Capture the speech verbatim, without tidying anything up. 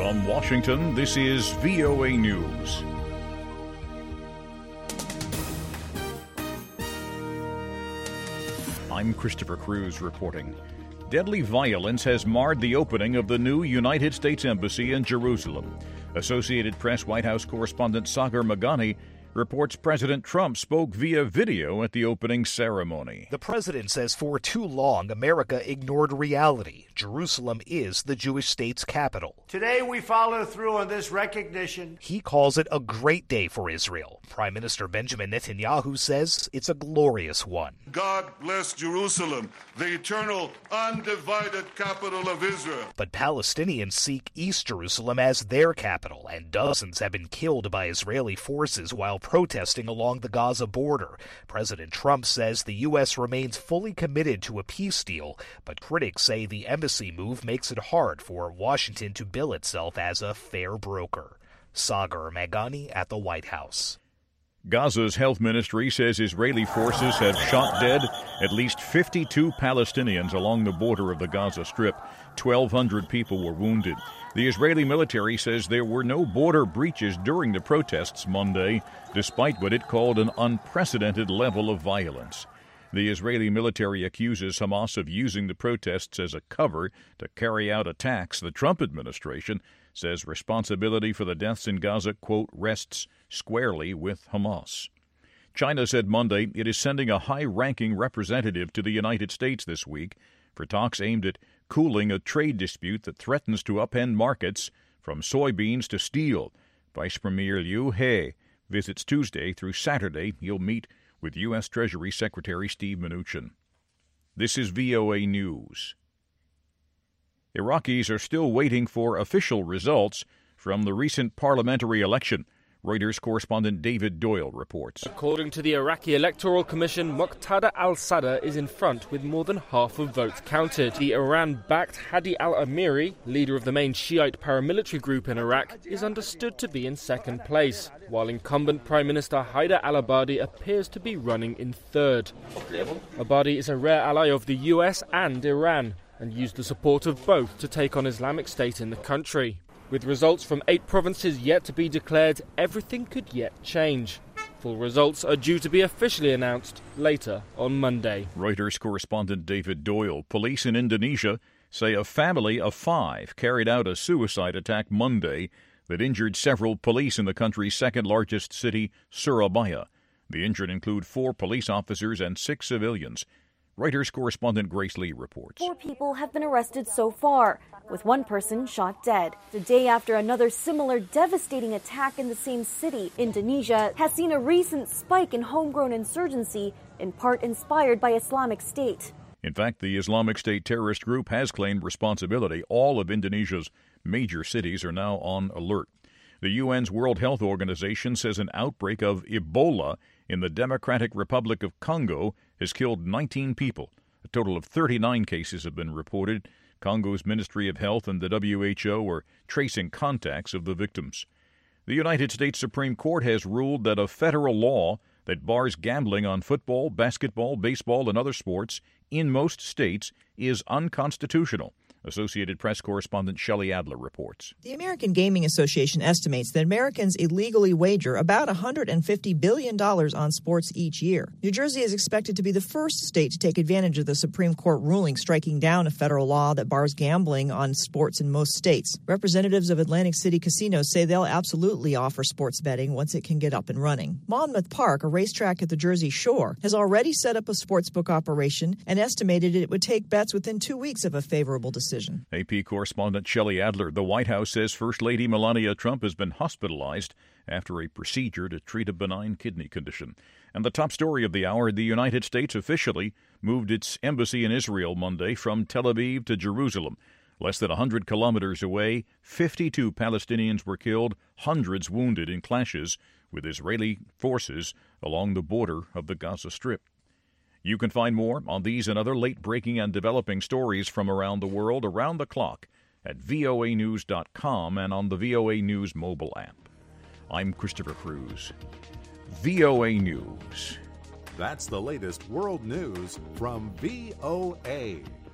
From Washington, this is V O A News. I'm Christopher Cruz reporting. Deadly violence has marred the opening of the new United States Embassy in Jerusalem. Associated Press White House correspondent Sagar Meghani reports President Trump spoke via video at the opening ceremony. The president says for too long, America ignored reality. Jerusalem is the Jewish state's capital. Today we follow through on this recognition. He calls it a great day for Israel. Prime Minister Benjamin Netanyahu says it's a glorious one. God bless Jerusalem, the eternal, undivided capital of Israel. But Palestinians seek East Jerusalem as their capital, and dozens have been killed by Israeli forces while protesting along the Gaza border. President Trump says the U S remains fully committed to a peace deal, but critics say the embassy move makes it hard for Washington to bill itself as a fair broker. Sagar Meghani at the White House. Gaza's health ministry says Israeli forces have shot dead at least fifty-two Palestinians along the border of the Gaza Strip. twelve hundred people were wounded. The Israeli military says there were no border breaches during the protests Monday, despite what it called an unprecedented level of violence. The Israeli military accuses Hamas of using the protests as a cover to carry out attacks. The Trump administration says responsibility for the deaths in Gaza, quote, rests squarely with Hamas. China said Monday it is sending a high-ranking representative to the United States this week for talks aimed at cooling a trade dispute that threatens to upend markets from soybeans to steel. Vice Premier Liu He visits Tuesday through Saturday. He'll meet with U S. Treasury Secretary Steve Mnuchin. This is V O A News. Iraqis are still waiting for official results from the recent parliamentary election. Reuters correspondent David Doyle reports. According to the Iraqi Electoral Commission, Muqtada al-Sadr is in front with more than half of votes counted. The Iran-backed Hadi al-Amiri, leader of the main Shiite paramilitary group in Iraq, is understood to be in second place, while incumbent Prime Minister Haider al-Abadi appears to be running in third. Abadi is a rare ally of the U S and Iran, and used the support of both to take on Islamic State in the country. With results from eight provinces yet to be declared, everything could yet change. Full results are due to be officially announced later on Monday. Reuters correspondent David Doyle. Police in Indonesia say a family of five carried out a suicide attack Monday that injured several police in the country's second-largest city, Surabaya. The injured include four police officers and six civilians. Reuters correspondent Grace Lee reports. Four people have been arrested so far, with one person shot dead. The day after another similar devastating attack in the same city, Indonesia has seen a recent spike in homegrown insurgency, in part inspired by Islamic State. In fact, the Islamic State terrorist group has claimed responsibility. All of Indonesia's major cities are now on alert. The U N's World Health Organization says an outbreak of Ebola in the Democratic Republic of Congo has killed nineteen people. A total of thirty-nine cases have been reported. Congo's Ministry of Health and the W H O are tracing contacts of the victims. The United States Supreme Court has ruled that a federal law that bars gambling on football, basketball, baseball, and other sports in most states is unconstitutional. Associated Press correspondent Shelley Adler reports. The American Gaming Association estimates that Americans illegally wager about one hundred fifty billion dollars on sports each year. New Jersey is expected to be the first state to take advantage of the Supreme Court ruling striking down a federal law that bars gambling on sports in most states. Representatives of Atlantic City casinos say they'll absolutely offer sports betting once it can get up and running. Monmouth Park, a racetrack at the Jersey Shore, has already set up a sportsbook operation and estimated it would take bets within two weeks of a favorable decision. A P correspondent Shelley Adler. The White House says First Lady Melania Trump has been hospitalized after a procedure to treat a benign kidney condition. And the top story of the hour, the United States officially moved its embassy in Israel Monday from Tel Aviv to Jerusalem. Less than one hundred kilometers away, fifty-two Palestinians were killed, hundreds wounded in clashes with Israeli forces along the border of the Gaza Strip. You can find more on these and other late-breaking and developing stories from around the world around the clock at V O A news dot com and on the V O A News mobile app. I'm Christopher Cruz. V O A News. That's the latest world news from V O A.